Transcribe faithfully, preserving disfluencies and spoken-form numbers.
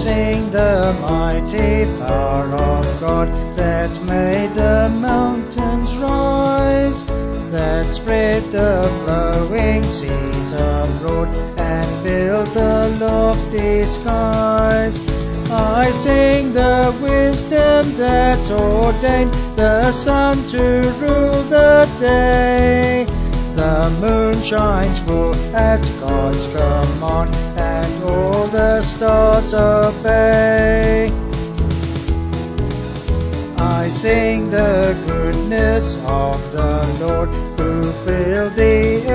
sing the mighty power of God that made the mountains rise, that spread the flowing seas abroad and filled the lofty skies. I sing the wisdom that ordained the sun to rule the day. The moon shines full at God's command, and all the stars obey. I sing the goodness of the Lord, who filled the